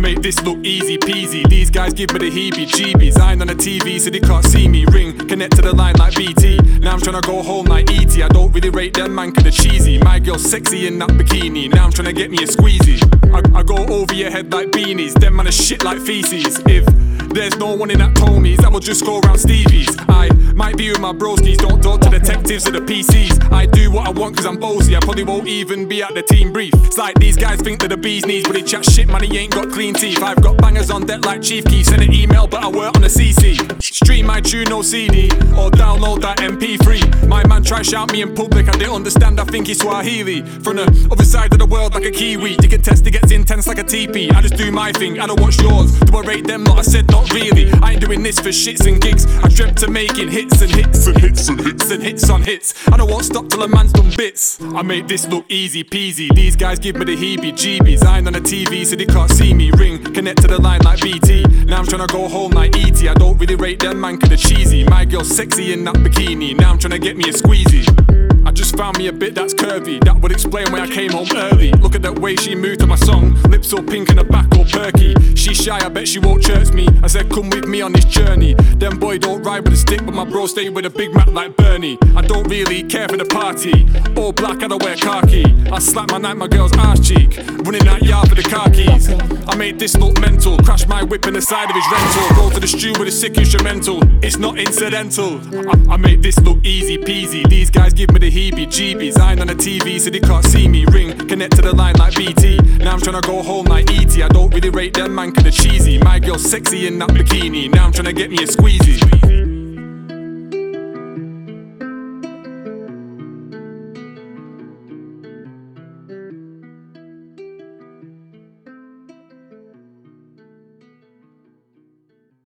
make this look easy peasy. These guys give me the heebie-jeebies. I ain't on the TV so they can't see me. Ring, connect to the line like BT. Now I'm tryna go home like E.T. I don't really rate them man cause they're cheesy. My girl's sexy in that bikini. Now I'm tryna get me a squeezy. I go over your head like beanies. Them man are shit like feces. If there's no one in that Tony's, I will just go around Stevie's. I might be with my broskies, don't talk to detectives or the PCs. I do what I want cause I'm ballsy. I probably won't even be at the team brief. It's like these guys think they're the bee's knees, but they chat shit man, he ain't got clean teeth. I've got bangers on deck like Chief Keef. Send an email but I work on the CC. Stream my tune, no CD, or download that MP3. My man try shout me in public, I didn't understand, I think he's Swahili. From the other side of the world like a Kiwi. You can test, it gets intense like a TP. I just do my thing, I don't watch yours. Do I rate them? Not I said not really. I ain't doing this for shits and gigs. I dreamt of making hits and hits and hits and hits and hits on hits. I don't won't stop till a man's done bits. I make this look easy peasy. These guys give me the heebie-jeebies. I ain't on the TV so they can't see me. Ring, connect to the line like BT. Now I'm tryna go home like E.T. I don't really rate them man cause they're cheesy. My girl's sexy in that bikini. Now I'm tryna get me a squeezy. I just found me a bit that's curvy. That would explain why I came home early. Look at that way she moved to my song. Lips all pink and her back all perky. She's shy, I bet she won't church me. I said come with me on this journey. Them boy don't ride with a stick, but my bro stay with a big Mac like Bernie. I don't really care for the party. All black, I don't wear khaki. I slap my night, my girl's arse cheek. Running that yard for the car keys. I made this look mental. Crash my whip in the side of his rental. Roll to the stew with a sick instrumental. It's not incidental. I made this look easy peasy. These guys give me the heebie-jeebies. I ain't on the TV so they can't see me. Ring, connect to the line like BT. Now I'm tryna go home like E.T. I don't really rate them man cause they're cheesy. My girl's sexy in that bikini. Now I'm tryna get me a squeezy.